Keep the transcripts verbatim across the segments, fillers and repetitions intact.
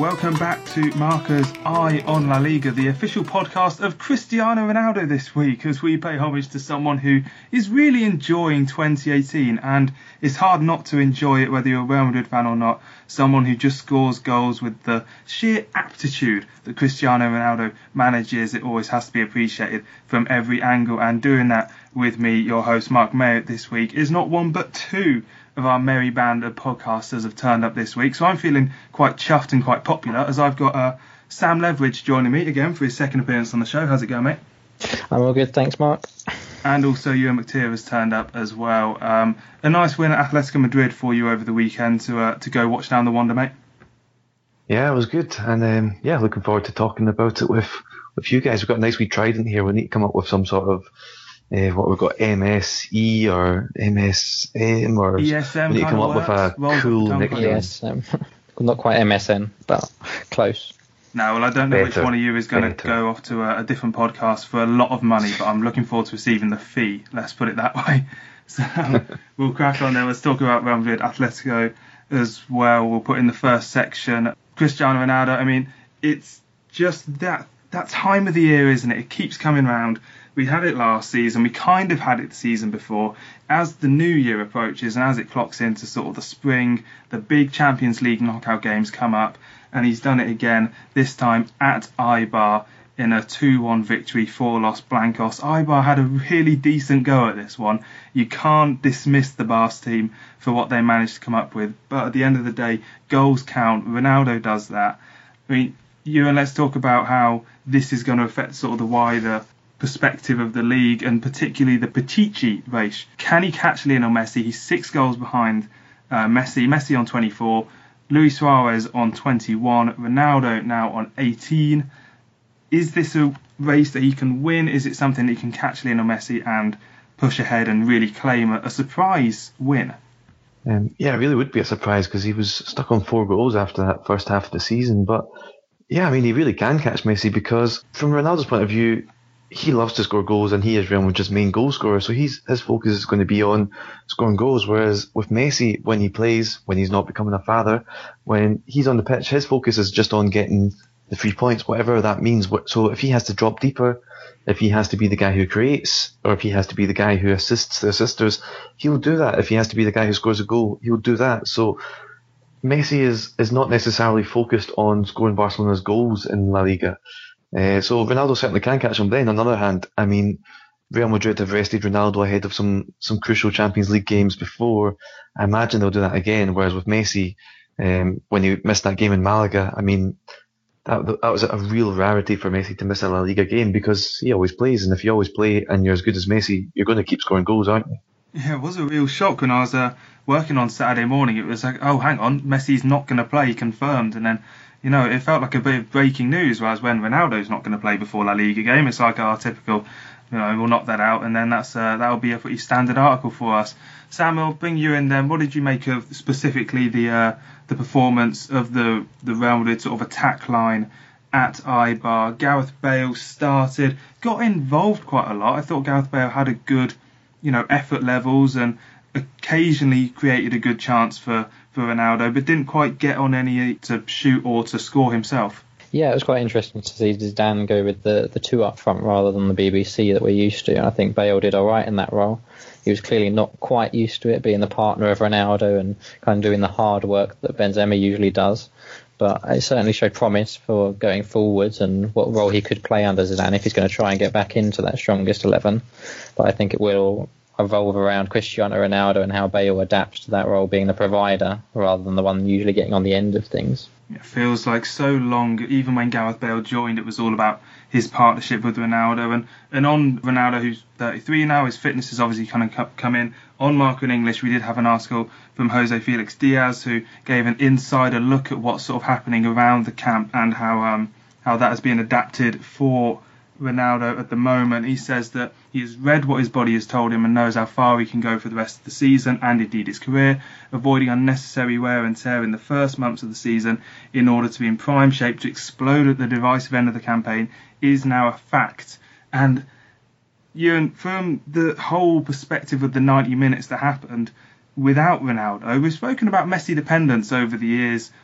welcome back to Marca's Eye on La Liga, the official podcast of Cristiano Ronaldo this week, as we pay homage to someone who is really enjoying twenty eighteen, and it's hard not to enjoy it whether you're a Real Madrid fan or not. Someone who just scores goals with the sheer aptitude that Cristiano Ronaldo manages. It always has to be appreciated from every angle, and doing that with me, your host Mark Mayo, this week is not one but two of our merry band of podcasters have turned up this week. So I'm feeling quite chuffed and quite popular, as I've got uh, Sam Leveridge joining me again for his second appearance on the show. How's it going, mate? I'm all good, thanks, Mark. And also Ewan McTeer has turned up as well. Um, a nice win at Atletico Madrid for you over the weekend to uh, to go watch down the Wanda, mate. Yeah, it was good. And um, yeah, looking forward to talking about it with, with you guys. We've got a nice wee trident here. We need to come up with some sort of Uh, what we've got, M S E or M S M or E S M, we need to come up works. with a Well, cool nickname. E S M. Not quite M S N, but close. No, well, I don't know Better. which one of you is going to Better. go off to a, a different podcast for a lot of money, but I'm looking forward to receiving the fee, let's put it that way. So we'll crack on there. Let's talk about Real Madrid Atletico as well. We'll put in the first section Cristiano Ronaldo. I mean, it's just that that time of the year, isn't it? It keeps coming round. We had it last season, we kind of had it the season before. As the new year approaches and as it clocks into sort of the spring, the big Champions League knockout games come up, and he's done it again, this time at Eibar in a two one victory for Los Blancos. Eibar had a really decent go at this one. You can't dismiss the Barca team for what they managed to come up with, but at the end of the day, goals count. Ronaldo does that. I mean, Ewan, let's talk about how this is going to affect sort of the wider perspective of the league, and particularly the Pichichi race. Can he catch Lionel Messi? He's six goals behind uh, Messi. Messi on twenty-four, Luis Suarez on twenty-one, Ronaldo now on eighteen. Is this a race that he can win? Is it something that he can catch Lionel Messi and push ahead and really claim a, a surprise win? Um, yeah, it really would be a surprise because he was stuck on four goals after that first half of the season. But yeah, I mean, he really can catch Messi because from Ronaldo's point of view, he loves to score goals, and he is Real Madrid's main goal scorer, so he's, his focus is going to be on scoring goals. Whereas with Messi, when he plays, when he's not becoming a father, when he's on the pitch, his focus is just on getting the three points, whatever that means. So if he has to drop deeper, if he has to be the guy who creates, or if he has to be the guy who assists the assisters, he'll do that. If he has to be the guy who scores a goal, he'll do that. So Messi is, is not necessarily focused on scoring Barcelona's goals in La Liga. Uh, so Ronaldo certainly can catch him. Then on the other hand, I mean, Real Madrid have rested Ronaldo ahead of some, some crucial Champions League games before. I imagine they'll do that again. Whereas with Messi, um, when he missed that game in Malaga, I mean, that, that was a real rarity for Messi to miss a La Liga game because he always plays. And if you always play and you're as good as Messi, you're going to keep scoring goals, aren't you? Yeah, it was a real shock when I was uh, working on Saturday morning. It was like, oh, hang on, Messi's not going to play, confirmed. And then, you know, it felt like a bit of breaking news, whereas when Ronaldo's not going to play before La Liga game, it's like our typical, you know, we'll knock that out, and then that's uh, that'll be a pretty standard article for us. Sam, I'll bring you in then. What did you make of specifically the uh, the performance of the, the Real Madrid sort of attack line at Eibar? Gareth Bale started, got involved quite a lot. I thought Gareth Bale had a good, you know, effort levels and occasionally created a good chance for, for Ronaldo, but didn't quite get on any to shoot or to score himself. Yeah, it was quite interesting to see Zidane go with the, the two up front rather than the B B C that we're used to. And I think Bale did all right in that role. He was clearly not quite used to it, being the partner of Ronaldo and kind of doing the hard work that Benzema usually does. But it certainly showed promise for going forwards and what role he could play under Zidane if he's going to try and get back into that strongest eleven. But I think it will revolve around Cristiano Ronaldo and how Bale adapts to that role, being the provider rather than the one usually getting on the end of things. It feels like so long, even when Gareth Bale joined, it was all about his partnership with Ronaldo. And, and on Ronaldo, who's thirty-three now, his fitness has obviously kind of come in. On Marca in English, we did have an article from Jose Felix Diaz, who gave an insider look at what's sort of happening around the camp and how um, how that has been adapted for Ronaldo at the moment. He says that he has read what his body has told him and knows how far he can go for the rest of the season and indeed his career, avoiding unnecessary wear and tear in the first months of the season in order to be in prime shape to explode at the divisive end of the campaign is now a fact. And Ewan, from the whole perspective of the ninety minutes that happened without Ronaldo, we've spoken about Messi dependence over the years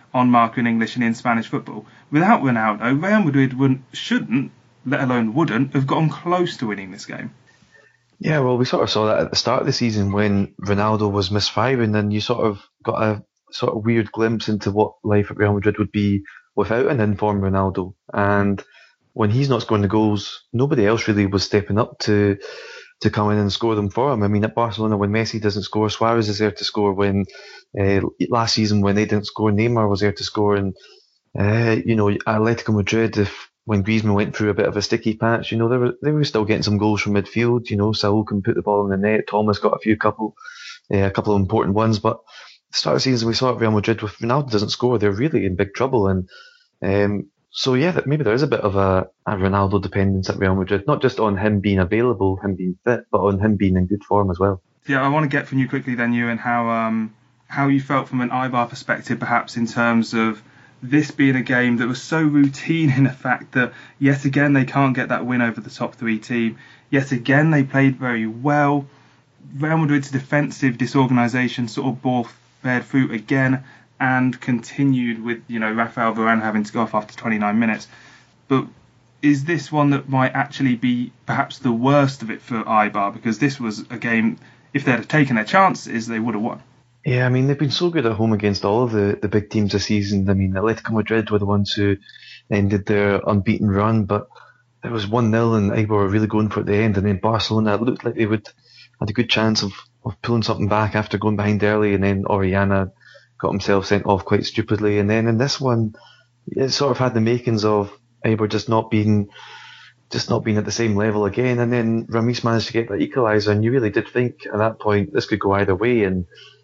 on Marca in English and in Spanish football. Without Ronaldo, Real Madrid wouldn't, shouldn't, let alone wouldn't, have gotten close to winning this game. Yeah, well, we sort of saw that at the start of the season when Ronaldo was misfiring, and you sort of got a sort of weird glimpse into what life at Real Madrid would be without an informed Ronaldo. And when he's not scoring the goals, nobody else really was stepping up to to come in and score them for him. I mean, at Barcelona, when Messi doesn't score, Suarez is there to score. When uh, last season, when they didn't score, Neymar was there to score. And uh, you know, Atletico Madrid, if when Griezmann went through a bit of a sticky patch, you know, they were they were still getting some goals from midfield. You know, Saul can put the ball in the net. Thomas got a few couple, uh, a couple of important ones. But at the start of the season, we saw at Real Madrid, if Ronaldo doesn't score, they're really in big trouble. And um, so yeah, that maybe there is a bit of a, a Ronaldo dependence at Real Madrid, not just on him being available, him being fit, but on him being in good form as well. Yeah, I want to get from you quickly then, Ewan, how um how you felt from an Eibar perspective, perhaps in terms of this being a game that was so routine in the fact that yet again they can't get that win over the top three team. Yet again they played very well. Real Madrid's defensive disorganisation sort of bore bared fruit again, and continued with, you know, Rafael Varane having to go off after twenty-nine minutes. But is this one that might actually be perhaps the worst of it for Eibar? Because this was a game, if they'd have taken their chances, they would have won. Yeah, I mean, they've been so good at home against all of the, the big teams this season. I mean, Atletico Madrid were the ones who ended their unbeaten run, but it was one nil and Eibar were really going for it at the end. And then Barcelona, it looked like they would had a good chance of, of pulling something back after going behind early, and then Orellana got himself sent off quite stupidly. And then in this one, it sort of had the makings of Eibar just not being just not being at the same level again. And then Ramis managed to get that equaliser, and you really did think at that point this could go either way. And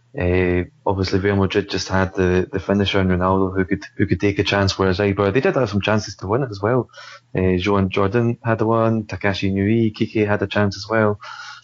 uh, obviously Real Madrid just had the, the finisher in Ronaldo who could who could take a chance, whereas Eibar, they did have some chances to win it as well. Uh, Joan Jordan had the one, Takashi Nui, Kike had a chance as well.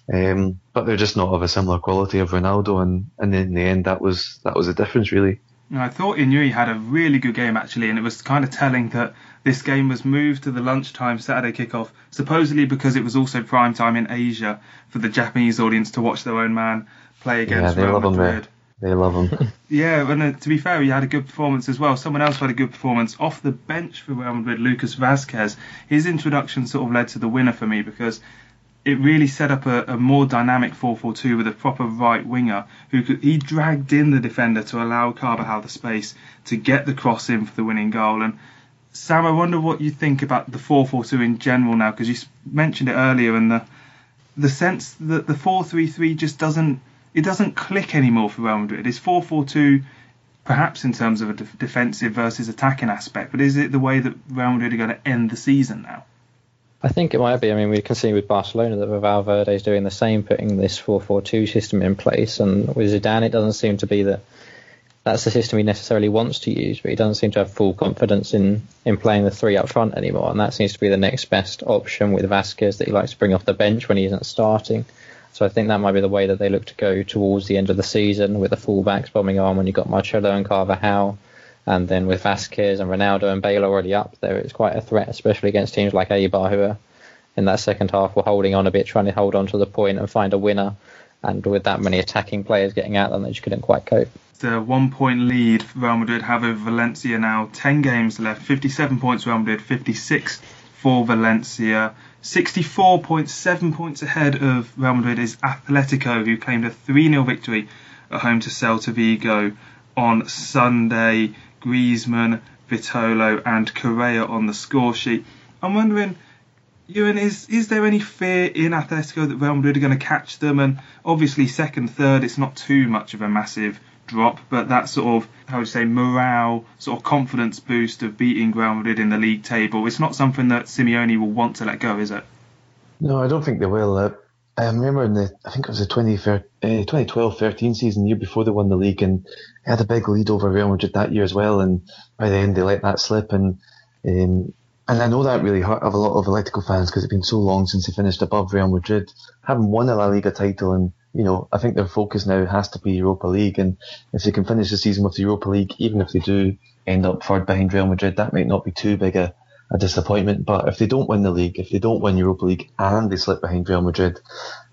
Um, but they're just not of a similar quality of Ronaldo, and, and in the end that was that was the difference really. I thought Inui had a really good game actually, and it was kind of telling that this game was moved to the lunchtime Saturday kickoff, supposedly because it was also prime time in Asia for the Japanese audience to watch their own man play against yeah, they Real love Madrid. Him there. They love him. Yeah, and uh, to be fair, he had a good performance as well. Someone else had a good performance off the bench for Real Madrid, Lucas Vazquez. His introduction sort of led to the winner for me, because it really set up a, a more dynamic four four two with a proper right winger who could, he dragged in the defender to allow Carvajal the space to get the cross in for the winning goal. And Sam, I wonder what you think about the four four two in general now, because you mentioned it earlier, and the the sense that the four three three just doesn't it doesn't click anymore for Real Madrid. Is four four two perhaps in terms of a def- defensive versus attacking aspect, but is it the way that Real Madrid are going to end the season now? I think it might be. I mean, we can see with Barcelona that Valverde is doing the same, putting this four four two system in place. And with Zidane, it doesn't seem to be that that's the system he necessarily wants to use, but he doesn't seem to have full confidence in, in playing the three up front anymore. And that seems to be the next best option with Vazquez, that he likes to bring off the bench when he isn't starting. So I think that might be the way that they look to go towards the end of the season, with the fullbacks bombing on when you've got Marcelo and Carvajal. And then with Vazquez and Ronaldo and Bale already up there, it's quite a threat, especially against teams like Eibar, who are in that second half were holding on a bit, trying to hold on to the point and find a winner. And with that many attacking players getting at them, they just couldn't quite cope. The one-point lead Real Madrid have over Valencia now. Ten games left, fifty-seven points Real Madrid, fifty-six for Valencia. sixty-four point seven points ahead of Real Madrid is Atletico, who claimed a three nil victory at home to Celta Vigo on Sunday. Griezmann, Vitolo and Correa on the score sheet. I'm wondering, Ewan, is is there any fear in Atletico that Real Madrid are going to catch them? And obviously second, third, it's not too much of a massive drop, but that sort of, how would you say, morale, sort of confidence boost of beating Real Madrid in the league table, it's not something that Simeone will want to let go, is it? No, I don't think they will. Uh, I remember in the, I think it was the twenty twelve thirteen season, the year before they won the league, and they had a big lead over Real Madrid that year as well, and by the end they let that slip, and um, and I know that really hurt a lot of Atletico fans, because it's been so long since they finished above Real Madrid, having won a La Liga title, and you know, I think their focus now has to be Europa League, and if they can finish the season with the Europa League, even if they do end up third behind Real Madrid, that might not be too big a a disappointment. But if they don't win the league, if they don't win Europa League and they slip behind Real Madrid,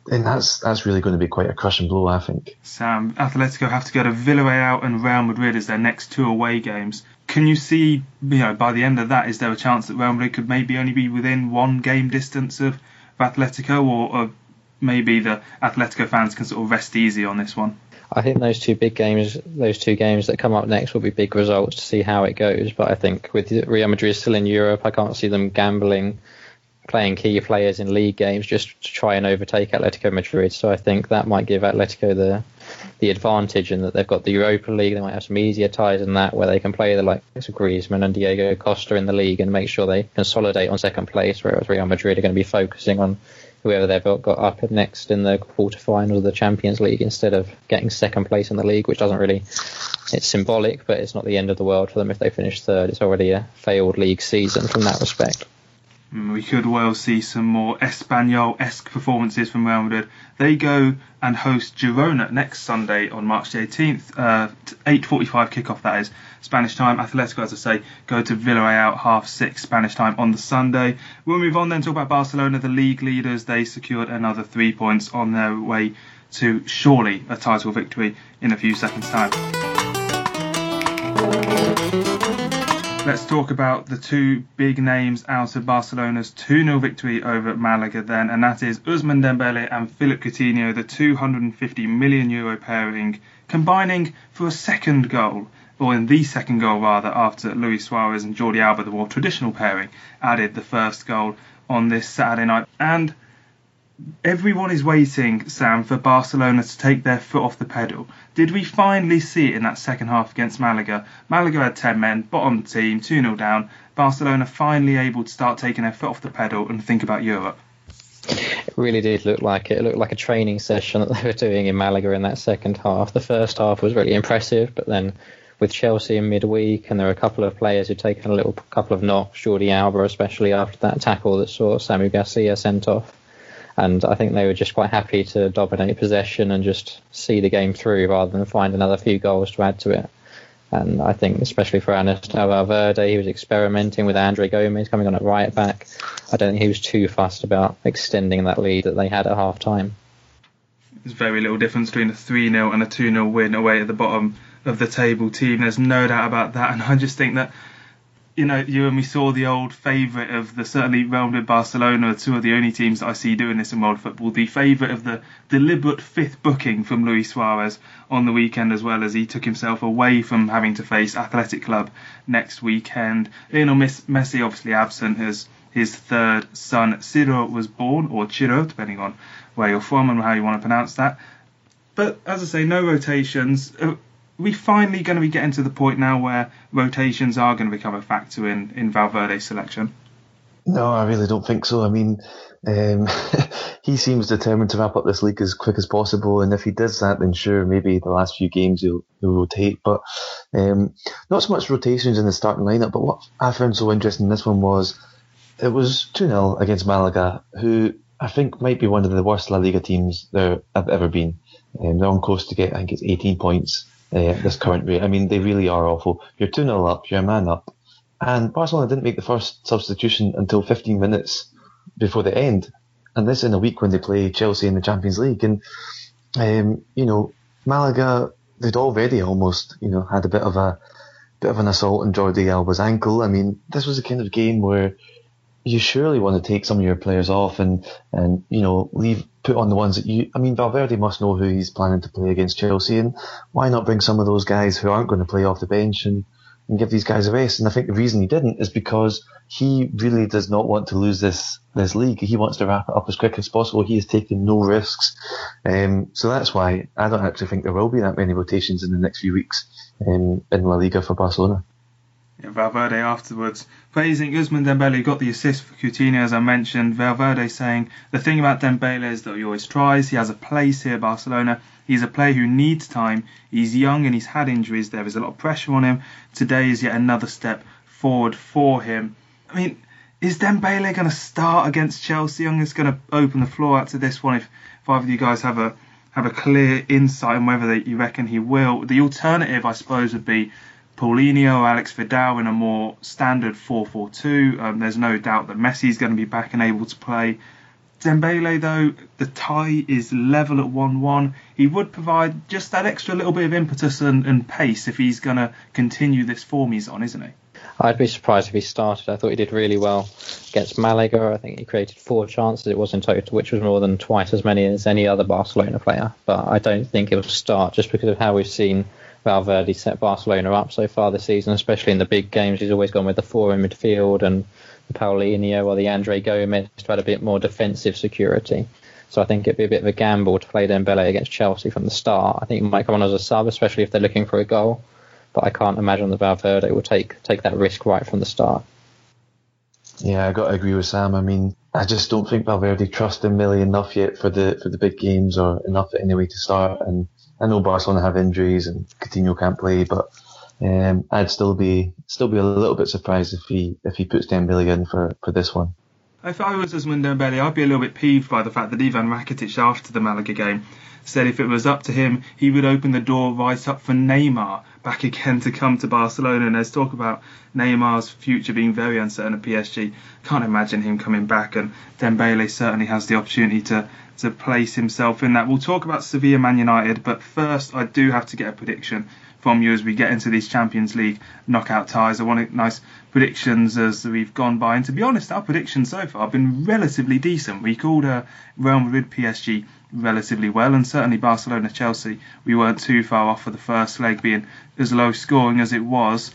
And that's that's really going to be quite a crushing blow, I think. Sam, Atletico have to go to Villarreal and Real Madrid as their next two away games. Can you see, you know, by the end of that, is there a chance that Real Madrid could maybe only be within one game distance of, of Atletico, or, or maybe the Atletico fans can sort of rest easy on this one? I think those two big games, those two games that come up next will be big results to see how it goes. But I think with Real Madrid still in Europe, I can't see them gambling, playing key players in league games just to try and overtake Atletico Madrid. So I think that might give Atletico the the advantage in that they've got the Europa League. They might have some easier ties in that where they can play the likes of Griezmann and Diego Costa in the league and make sure they consolidate on second place, whereas Real Madrid are going to be focusing on whoever they've got up next in the quarterfinals of the Champions League instead of getting second place in the league, which doesn't really, it's symbolic, but it's not the end of the world for them if they finish third. It's already a failed league season from that respect. We could well see some more Espanyol-esque performances from Real Madrid. They go and host Girona next Sunday on March the eighteenth, uh, eight forty-five kickoff that is, Spanish time. Atletico, as I say, go to Villarreal half six Spanish time on the Sunday. We'll move on then to talk about Barcelona, the league leaders. They secured another three points on their way to surely a title victory in a few seconds' time. Let's talk about the two big names out of Barcelona's two nil victory over Malaga then, and that is Ousmane Dembele and Philippe Coutinho, the two hundred fifty million euro pairing, combining for a second goal, or in the second goal rather, after Luis Suarez and Jordi Alba, the more traditional pairing, added the first goal on this Saturday night. And everyone is waiting, Sam, for Barcelona to take their foot off the pedal. Did we finally see it in that second half against Malaga? Malaga had ten men, bottom team, two nil down. Barcelona finally able to start taking their foot off the pedal and think about Europe. It really did look like it. It looked like a training session that they were doing in Malaga in that second half. The first half was really impressive, but then with Chelsea in midweek, and there were a couple of players who'd taken a little couple of knocks, Jordi Alba especially after that tackle that saw Samu Garcia sent off. And I think they were just quite happy to dominate possession and just see the game through rather than find another few goals to add to it. And I think especially for Ernesto Valverde, he was experimenting with Andre Gomez coming on at right back. I don't think he was too fussed about extending that lead that they had at half time. There's very little difference between a three nil and a two nil win away at the bottom of the table team. There's no doubt about that. And I just think that, you know, you and me saw the old favourite of the, certainly Real Madrid, Barcelona, two of the only teams that I see doing this in world football, the favourite of the deliberate fifth booking from Luis Suarez on the weekend, as well as he took himself away from having to face Athletic Club next weekend. Lionel Messi obviously absent as his third son Ciro was born, or Chiro, depending on where you're from and how you want to pronounce that. But as I say, no rotations. Are we finally going to be getting to the point now where rotations are going to become a factor in, in Valverde's selection? No, I really don't think so. I mean, um, he seems determined to wrap up this league as quick as possible, and if he does that, then sure, maybe the last few games he'll, he'll rotate. But um, not so much rotations in the starting lineup, but what I found so interesting in this one was it was two nil against Malaga, who I think might be one of the worst La Liga teams there have ever been. Um, they're on course to get, I think it's eighteen points. Uh, at this current rate. I mean, they really are awful. You're two nil up, you're a man up. And Barcelona didn't make the first substitution until fifteen minutes before the end. And this in a week when they play Chelsea in the Champions League. And, um, you know, Malaga, they'd already almost, you know, had a bit of a bit of an assault on Jordi Alba's ankle. I mean, this was the kind of game where you surely want to take some of your players off and, and you know, leave put on the ones that you... I mean, Valverde must know who he's planning to play against Chelsea, and why not bring some of those guys who aren't going to play off the bench and, and give these guys a rest? And I think the reason he didn't is because he really does not want to lose this this league. He wants to wrap it up as quick as possible. He has taken no risks. Um, so that's why I don't actually think there will be that many rotations in the next few weeks um, in La Liga for Barcelona. Yeah, Valverde afterwards praising Ousmane Dembele, who got the assist for Coutinho, as I mentioned. Valverde saying the thing about Dembele is that he always tries. He has a place here at Barcelona. He's a player who needs time. He's young and he's had injuries. There is a lot of pressure on him. Today is yet another step forward for him. I mean, is Dembele going to start against Chelsea? I'm just going to open the floor out to this one. If, if either of you guys have a have a clear insight on whether they, you reckon he will. The alternative, I suppose, would be Paulinho or Alex Vidal in a more standard four four two. Um, there's no doubt that Messi's going to be back and able to play. Dembele, though, the tie is level at one one. He would provide just that extra little bit of impetus and, and pace if he's going to continue this form he's on, isn't he? I'd be surprised if he started. I thought he did really well against Malaga. I think he created four chances, it was in total, which was more than twice as many as any other Barcelona player. But I don't think he'll start just because of how we've seen Valverde set Barcelona up so far this season, especially in the big games. He's always gone with the four in midfield and the Paulinho or the Andre Gomez to add a bit more defensive security. So I think it'd be a bit of a gamble to play Dembele against Chelsea from the start. I think he might come on as a sub, especially if they're looking for a goal. But I can't imagine that Valverde will take take that risk right from the start. Yeah, I got to agree with Sam. I mean, I just don't think Valverde trusts Dembele enough yet for the for the big games, or enough anyway to start. And I know Barcelona have injuries and Coutinho can't play, but um, I'd still be still be a little bit surprised if he if he puts Dembele in for, for this one. If I was Ousmane Dembele, I'd be a little bit peeved by the fact that Ivan Rakitic, after the Malaga game, said if it was up to him, he would open the door right up for Neymar back again to come to Barcelona. And there's talk about Neymar's future being very uncertain at P S G. Can't imagine him coming back, and Dembele certainly has the opportunity to, to place himself in that. We'll talk about Sevilla Man United, but first I do have to get a prediction from you as we get into these Champions League knockout ties. I want nice predictions as we've gone by, and to be honest, our predictions so far have been relatively decent. We called uh, Real Madrid P S G relatively well, and certainly Barcelona Chelsea, we weren't too far off for the first leg being as low scoring as it was.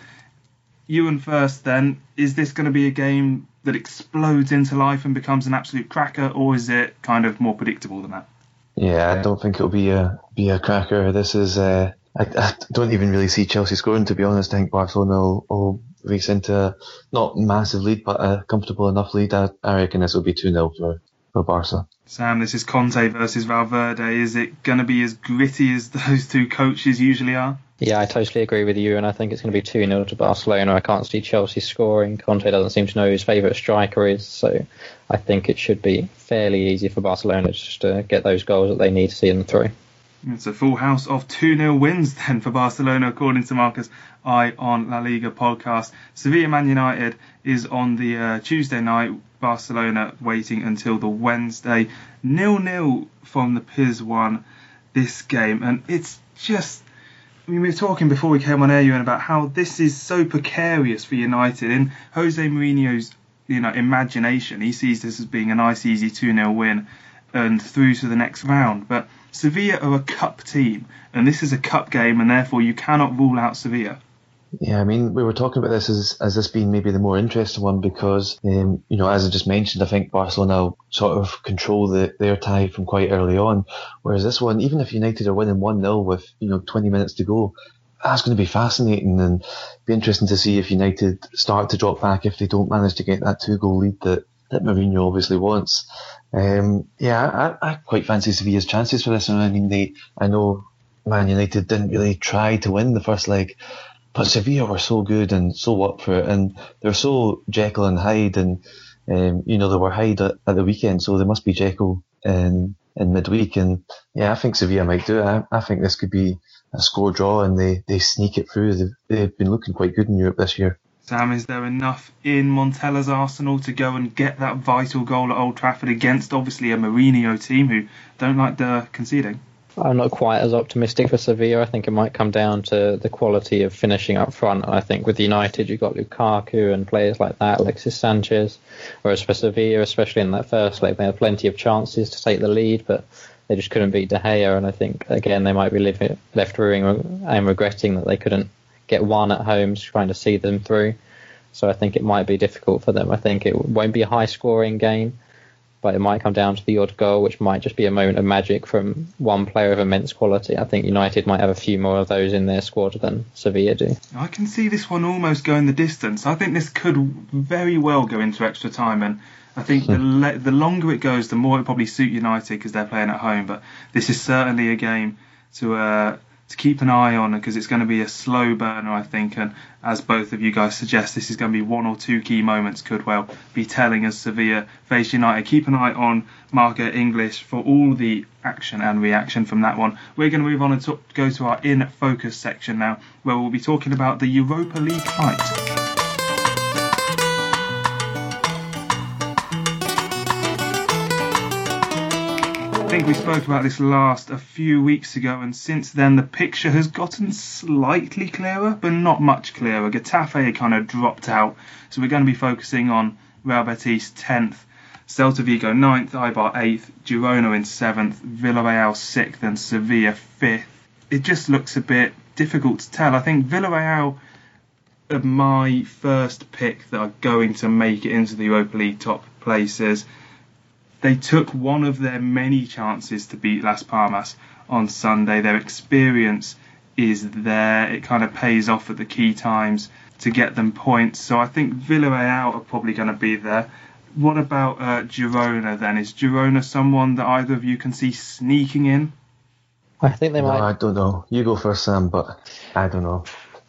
Ewan first then, is this going to be a game that explodes into life and becomes an absolute cracker, or is it kind of more predictable than that? Yeah, I don't think it'll be a be a cracker. This is uh, I, I don't even really see Chelsea scoring, to be honest. I think Barcelona will, will race into a not massive lead, but a comfortable enough lead. I, I reckon this will be two nil for, for Barca. Sam, this is Conte versus Valverde. Is it going to be as gritty as those two coaches usually are? Yeah, I totally agree with you, and I think it's going to be two nil to Barcelona. I can't see Chelsea scoring. Conte doesn't seem to know who his favourite striker is, so I think it should be fairly easy for Barcelona just to get those goals that they need to see them through. It's a full house of two nil wins then for Barcelona, according to Marcus I on La Liga podcast. Sevilla Man United is on the uh, Tuesday night. Barcelona waiting until the Wednesday. nil nil from the P I S one this game. And it's just... I mean, we were talking before we came on air, Ewan, about how this is so precarious for United. In Jose Mourinho's, you know, imagination, he sees this as being a nice, easy two nil win and through to the next round. But Sevilla are a cup team, and this is a cup game, and therefore you cannot rule out Sevilla. Yeah, I mean, we were talking about this as as this being maybe the more interesting one because, um, you know, as I just mentioned, I think Barcelona sort of control the, their tie from quite early on. Whereas this one, even if United are winning one nil with, you know, twenty minutes to go, that's going to be fascinating and be interesting to see if United start to drop back if they don't manage to get that two-goal lead that, that Mourinho obviously wants. Um, yeah, I, I quite fancy Sevilla's chances for this one. I mean, they, I know Man United didn't really try to win the first leg, but Sevilla were so good and so up for it, and they're so Jekyll and Hyde, and um, you know, they were Hyde at, at the weekend, so they must be Jekyll in, in midweek. And yeah, I think Sevilla might do it. I, I think this could be a score draw, and they, they sneak it through. They've, they've been looking quite good in Europe this year. Sam, is there enough in Montella's arsenal to go and get that vital goal at Old Trafford against obviously a Mourinho team who don't like the conceding? I'm not quite as optimistic for Sevilla. I think it might come down to the quality of finishing up front. I think with United, you've got Lukaku and players like that, Alexis Sanchez. Whereas for Sevilla, especially in that first leg, they had plenty of chances to take the lead, but they just couldn't beat De Gea. And I think, again, they might be living, left ruining and regretting that they couldn't get one at home, trying to see them through. So I think it might be difficult for them. I think it won't be a high-scoring game, but it might come down to the odd goal, which might just be a moment of magic from one player of immense quality. I think United might have a few more of those in their squad than Sevilla do. I can see this one almost going the distance. I think this could very well go into extra time, and I think the le- the longer it goes, the more it probably suit United because they're playing at home. But this is certainly a game to uh, to keep an eye on because it's going to be a slow burner, I think. And as both of you guys suggest, this is going to be one or two key moments could well be telling as Sevilla face United. Keep an eye on Marca English for all the action and reaction from that one. We're going to move on and to- go to our In Focus section now, where we'll be talking about the Europa League fight. think we spoke about this last a few weeks ago, and since then the picture has gotten slightly clearer, but not much clearer. Getafe kind of dropped out, so we're going to be focusing on Real Betis tenth, Celta Vigo ninth, Eibar eighth, Girona in seventh, Villarreal sixth, and Sevilla fifth. It just looks a bit difficult to tell. I think Villarreal are my first pick that are going to make it into the Europa League top places. They took one of their many chances to beat Las Palmas on Sunday. Their experience is there. It kind of pays off at the key times to get them points. So I think Villarreal are probably going to be there. What about uh, Girona then? Is Girona someone that either of you can see sneaking in? I think they no, might. I don't know. You go first, Sam, but I don't know.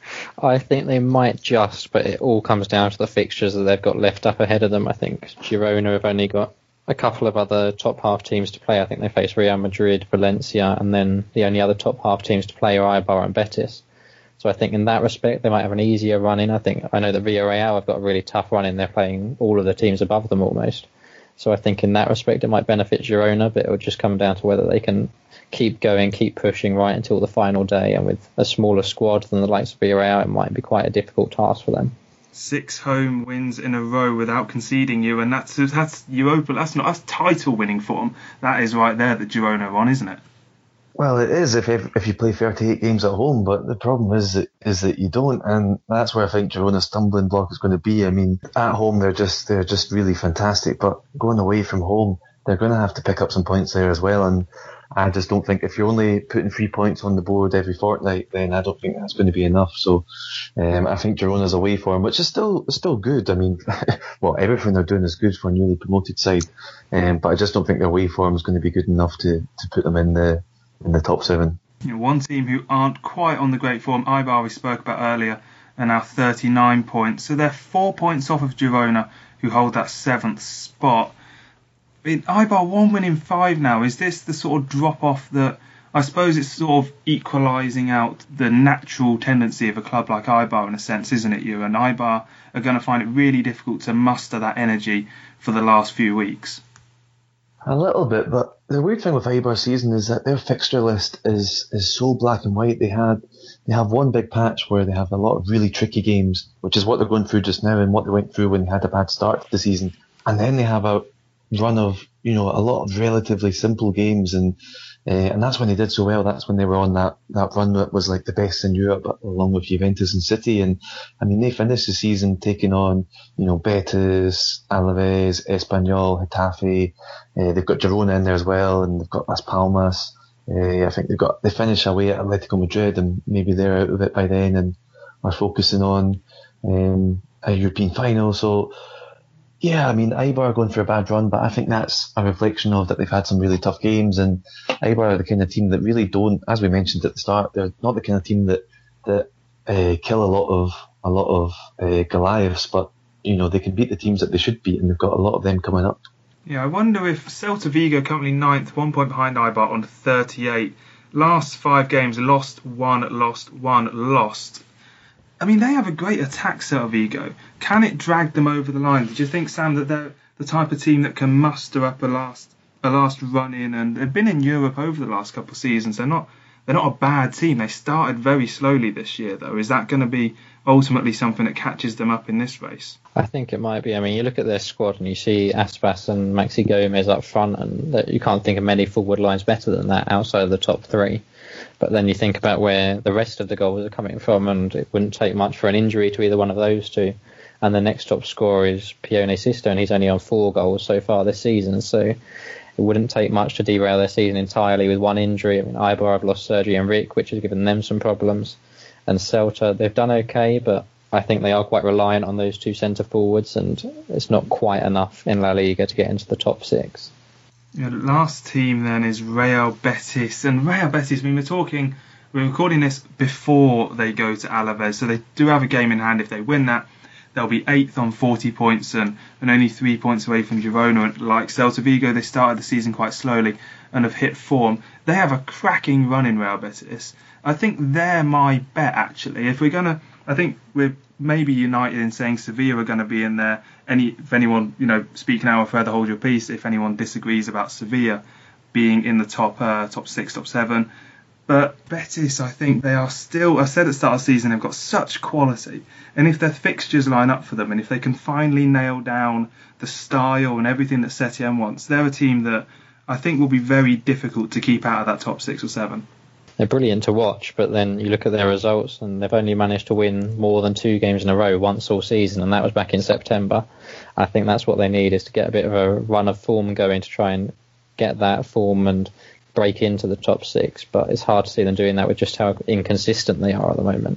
I think they might just, but it all comes down to the fixtures that they've got left up ahead of them. I think Girona have only got a couple of other top half teams to play. I think they face Real Madrid, Valencia, and then the only other top half teams to play are Eibar and Betis. So I think in that respect they might have an easier run in. I think I know that Villarreal have got a really tough run in. They're playing all of the teams above them almost. So I think in that respect it might benefit Girona, but it would just come down to whether they can keep going, keep pushing right until the final day. And with a smaller squad than the likes of Villarreal, it might be quite a difficult task for them. Six home wins in a row without conceding you, and that's that's Europa. That's not that's title winning form. That is right there that Girona are on, isn't it? Well, it is if if you play thirty-eight games at home, but the problem is that, is that you don't, and that's where I think Girona's stumbling block is going to be. I mean, at home they're just they're just really fantastic, but going away from home, they're going to have to pick up some points there as well. And I just don't think if you're only putting three points on the board every fortnight, then I don't think that's going to be enough. So um, I think Girona's away form, which is still still good. I mean, well, everything they're doing is good for a newly promoted side, um, but I just don't think their away form is going to be good enough to, to put them in the in the top seven. You know, one team who aren't quite on the great form, Eibar we spoke about earlier, are now thirty-nine points. So they're four points off of Girona, who hold that seventh spot. In Eibar one win in five now. Is this the sort of drop off that I suppose it's sort of equalising out the natural tendency of a club like Eibar in a sense, isn't it, you? And Eibar are going to find it really difficult to muster that energy for the last few weeks. A little bit, but the weird thing with Eibar's season is that their fixture list is is so black and white. They had they have one big patch where they have a lot of really tricky games, which is what they're going through just now and what they went through when they had a bad start to the season. And then they have a run of, you know, a lot of relatively simple games, and uh, and that's when they did so well. That's when they were on that, that run that was like the best in Europe, along with Juventus and City. And I mean, they finished the season taking on, you know, Betis, Alaves, Espanyol, Getafe. Uh, they've got Girona in there as well, and they've got Las Palmas. Uh, I think they've got they finish away at Atletico Madrid, and maybe they're out of it by then, and are focusing on um, a European final. So. Yeah, I mean, Eibar are going for a bad run, but I think that's a reflection of that they've had some really tough games, and Eibar are the kind of team that really don't, as we mentioned at the start, they're not the kind of team that that uh, kill a lot of a lot of uh, Goliaths, but you know they can beat the teams that they should beat, and they've got a lot of them coming up. Yeah, I wonder if Celta Vigo currently ninth, one point behind Eibar on thirty-eight. Last five games, lost one, lost one, lost. I mean, they have a great attack, Celta Vigo. Can it drag them over the line? Did you think, Sam, that they're the type of team that can muster up a last a last run in? And they've been in Europe over the last couple of seasons. They're not they're not a bad team. They started very slowly this year, though. Is that going to be ultimately something that catches them up in this race? I think it might be. I mean, you look at their squad and you see Aspas and Maxi Gomez up front, and you can't think of many forward lines better than that outside of the top three. But then you think about where the rest of the goals are coming from, and it wouldn't take much for an injury to either one of those two. And the next top scorer is Pione Sisto, and he's only on four goals so far this season. So it wouldn't take much to derail their season entirely with one injury. I mean, Eibar have lost Sergi Enrique, which has given them some problems. And Celta, they've done okay, but I think they are quite reliant on those two centre forwards, and it's not quite enough in La Liga to get into the top six. Yeah, the last team then is Real Betis, and Real Betis, I mean, we're talking, we're recording this before they go to Alaves, so they do have a game in hand. If they win that, they'll be eighth on forty points and, and only three points away from Girona. Like Celta Vigo, they started the season quite slowly and have hit form. They have a cracking run in Real Betis. I think they're my bet, actually. If we're going to, I think we're maybe united in saying Sevilla are going to be in there. Any, if anyone, you know, speak now or further hold your peace if anyone disagrees about Sevilla. being in the top uh, top six, top seven. But Betis, I think they are still, I said at the start of the season, they've got such quality. And if their fixtures line up for them, and if they can finally nail down the style and everything that Setien wants, they're a team that I think will be very difficult to keep out of that top six or seven. They're brilliant to watch, but then you look at their results and they've only managed to win more than two games in a row once all season, and that was back in September. I think that's what they need, is to get a bit of a run of form going to try and get that form and break into the top six, but it's hard to see them doing that with just how inconsistent they are at the moment.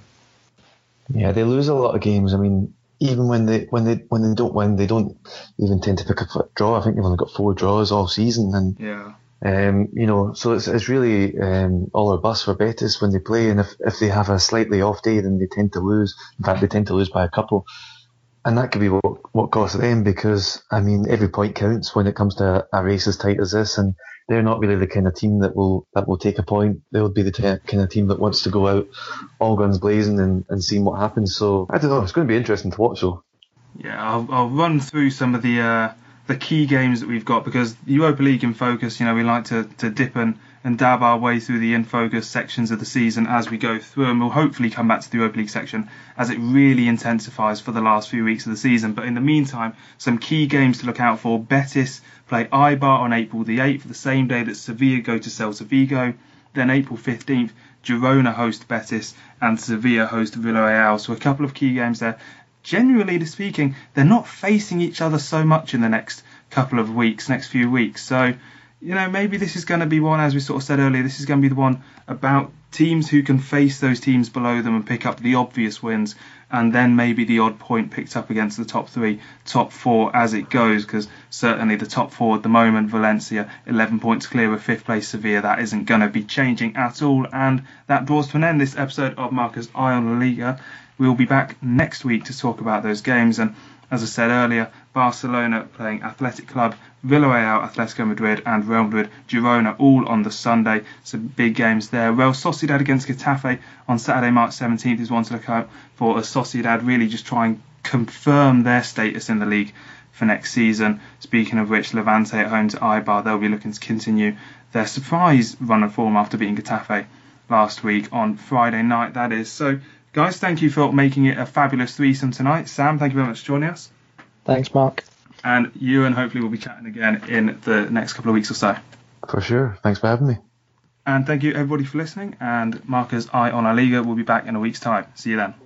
Yeah, they lose a lot of games. I mean, even when they when they when they don't win, they don't even tend to pick up a draw. I think they've only got four draws all season, and yeah, um, you know, so it's it's really um, all or bust for Betis when they play. And if if they have a slightly off day, then they tend to lose. In fact, they tend to lose by a couple, and that could be what what costs them, because I mean, every point counts when it comes to a, a race as tight as this, and they're not really the kind of team that will that will take a point. They'll be the t- kind of team that wants to go out all guns blazing and, and see what happens. So I don't know. It's going to be interesting to watch, though. Yeah, I'll, I'll run through some of the uh, the key games that we've got, because the Europa League in focus, you know, we like to, to dip and, and dab our way through the in focus sections of the season as we go through, and we'll hopefully come back to the Europa League section as it really intensifies for the last few weeks of the season. But in the meantime, some key games to look out for. Betis play Eibar on April the eighth, the same day that Sevilla go to Celta Vigo. Then April fifteenth, Girona host Betis and Sevilla host Villarreal. So a couple of key games there. Generally speaking, they're not facing each other so much in the next couple of weeks, next few weeks. So, you know, maybe this is going to be one, as we sort of said earlier, this is going to be the one about teams who can face those teams below them and pick up the obvious wins, and then maybe the odd point picked up against the top three, top four as it goes, because certainly the top four at the moment, Valencia, eleven points clear of fifth place Sevilla, that isn't going to be changing at all. And that draws to an end this episode of Marca's Eye on La Liga. We'll be back next week to talk about those games. And as I said earlier, Barcelona playing Athletic Club, Villarreal, Atletico Madrid and Real Madrid, Girona, all on the Sunday. Some big games there. Real Sociedad against Getafe on Saturday, March seventeenth is one to look out for, as Sociedad really just try and confirm their status in the league for next season. Speaking of which, Levante at home to Eibar, they'll be looking to continue their surprise run of form after beating Getafe last week on Friday night, that is. So, guys, thank you for making it a fabulous threesome tonight. Sam, thank you very much for joining us. Thanks, Mark. And you, and hopefully we'll be chatting again in the next couple of weeks or so. For sure. Thanks for having me. And thank you, everybody, for listening. And Marca's Eye on La Liga will be back in a week's time. See you then.